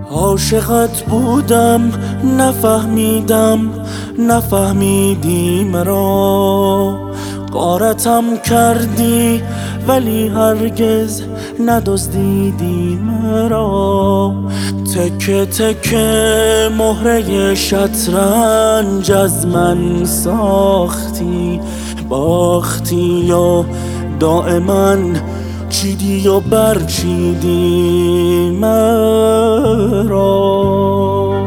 عاشقت بودم نفهمیدی مرا. غارتم کردی ولی هرگز ندزدیدی مرا. تکه تکه مهره شطرنج از من ساختی، باختی و دائما چیدی و برچیدی مرا.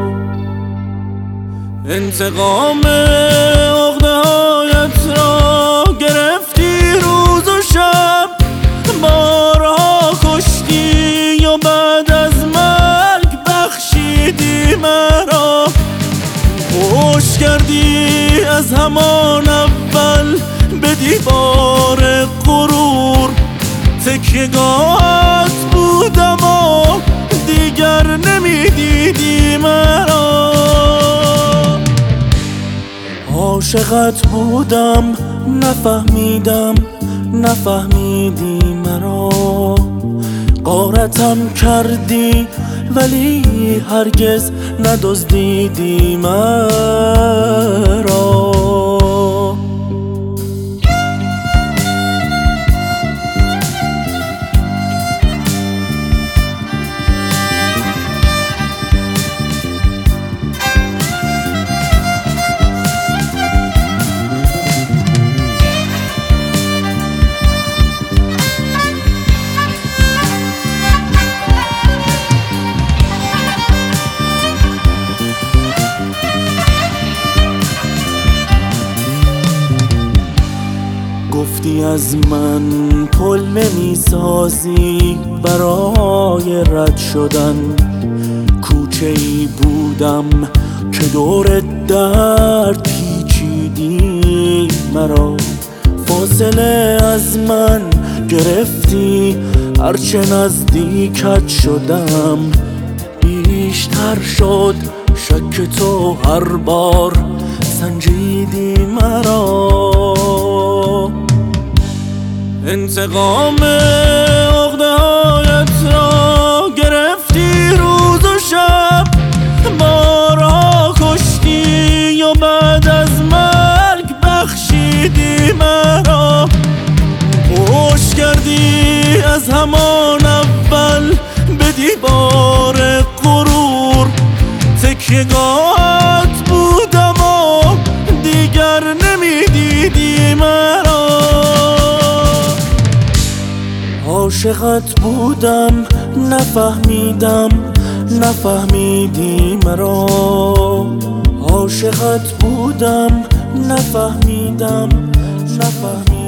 انتقام عقده‌هایت را گرفتی روز و شب، بارها کشتی و بعد از مرگ بخشیدی مرا. پشت کردی از همان اول به دیوار غرور، تکیه‌گاهت بودم و دیگر نمیدیدی مرا. عاشقت بودم نفهمیدی مرا. غارتم کردی ولی هرگز ندزدیدی مرا. گفتی از من پل نمیسازی برای رد شدن، کوچه ای بودم که دور درد پیچیدی مرا. فاصله از من گرفتی، هرچه نزدیکت شدم بیشتر شد شک تو، هر بار سنجیدی مرا. انتقام عقده‌هایت را گرفتی روز و شب، بارها کشتی و بعد از مرگ بخشیدی مرا. پشت کردی از همان اول به دیوار غرور، تکیه‌گاهت بودم و دیگر نمیدیدی مرا. عاشقت بودم نفهمیدی مرا. عاشقت بودم نفهمیدی